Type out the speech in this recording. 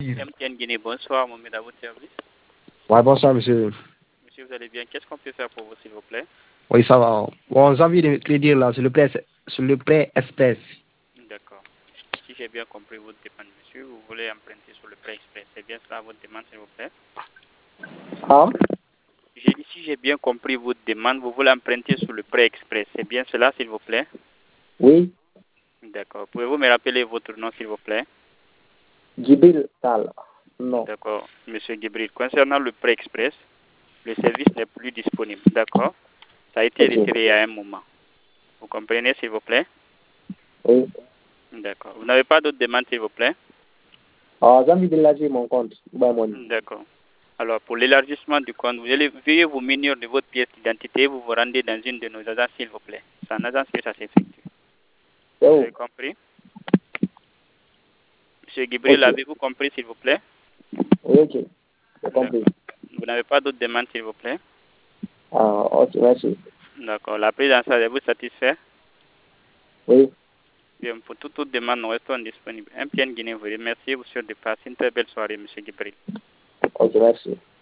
MTN Guinée, bonsoir, Mohamed, à votre service. Ouais, bonsoir, monsieur. Monsieur, vous allez bien? Qu'est-ce qu'on peut faire pour vous, s'il vous plaît? Oui, ça va. Bon, j'ai envie de te le dire là, sur le prêt express. D'accord. Si j'ai bien compris votre demande, monsieur, vous voulez emprunter sur le prêt express. C'est bien cela votre demande, s'il vous plaît? Ah? J'ai dit, si j'ai bien compris votre demande, vous voulez emprunter sur le prêt express. C'est bien cela, s'il vous plaît? Oui, D'accord. Pouvez-vous me rappeler votre nom, s'il vous plaît? Gibril Tal. Non. D'accord, monsieur Gibril. Concernant le prêt express, le service n'est plus disponible. D'accord? Ça a été Ok. retiré il y a un moment. Vous comprenez, s'il vous plaît? Oui. D'accord. Vous n'avez pas d'autres demandes, s'il vous plaît? Ah, j'ai envie d'élargir mon compte. D'accord. Alors, pour l'élargissement du compte, veuillez vous munir de votre pièce d'identité et vous vous rendez dans une de nos agences, s'il vous plaît. C'est en agence que ça s'effectue. Vous Oh, avez compris? Monsieur Gibril, ok. avez-vous compris, s'il vous plaît? Oui, ok. J'ai compris. D'accord. Vous n'avez pas d'autres demandes, s'il vous plaît? Ah, ok, merci. D'accord. La prise en charge, vous satisfait? Oui. Bien, pour toute demande, nous restons disponibles. MTN Guinée vous remercie. Vous souhaite de passer une très belle soirée, monsieur Gibril. Ok, merci.